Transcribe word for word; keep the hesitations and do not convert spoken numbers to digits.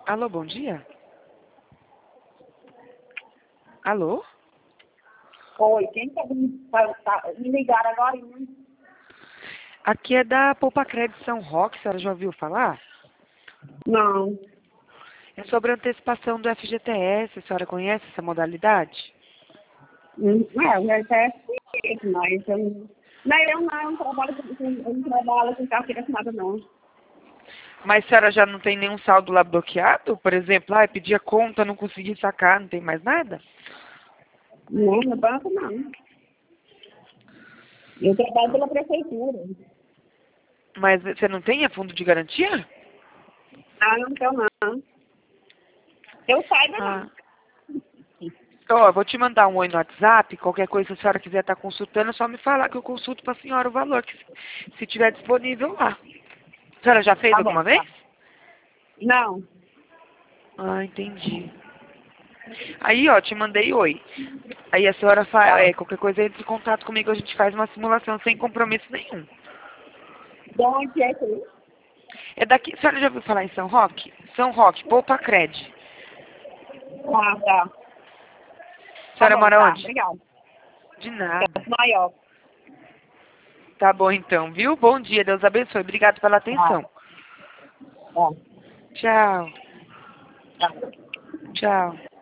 Alô, bom dia? Alô? Oi, quem tá me, tá, tá, me ligaram agora? Hein? Aqui é da Poupa Crédito São Roque, a senhora já ouviu falar? Não. É sobre a antecipação do F G T S, a senhora conhece essa modalidade? Hum, É, eu até sei, mas eu não. Não, eu não, eu não trabalho com, com- eu não trabalho com carteira assinada, não. Mas a senhora já não tem nenhum saldo lá bloqueado? Por exemplo, ah, pedi a conta, não consegui sacar, não tem mais nada? Não, no banco não. Eu trabalho pela prefeitura. Mas você não tem a fundo de garantia? Ah, não tenho não. Eu saiba Ah. não. Ó, eu vou te mandar um oi no WhatsApp, qualquer coisa, se a senhora quiser estar consultando, é só me falar que eu consulto para a senhora o valor, que se tiver disponível lá. A senhora já fez Tá bom, alguma vez? tá. Não. Ah, entendi. Aí, ó, te mandei oi. Aí a senhora faz, Tá. é, qualquer coisa entre em contato comigo, a gente faz uma simulação sem compromisso nenhum. De onde é isso aí? É daqui, a senhora já ouviu falar em São Roque? São Roque, Poupa Cred. Ah, tá. A Tá senhora bom, mora tá. onde? Obrigada. De nada. Maior. Tá bom então, viu? Bom dia, Deus abençoe. Obrigado pela Tá. atenção. Tá. Tchau. Tá. Tchau.